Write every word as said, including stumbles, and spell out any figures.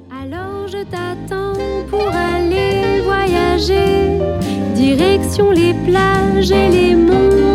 Alors je t'attends pour aller voyager, direction les plages et les monts.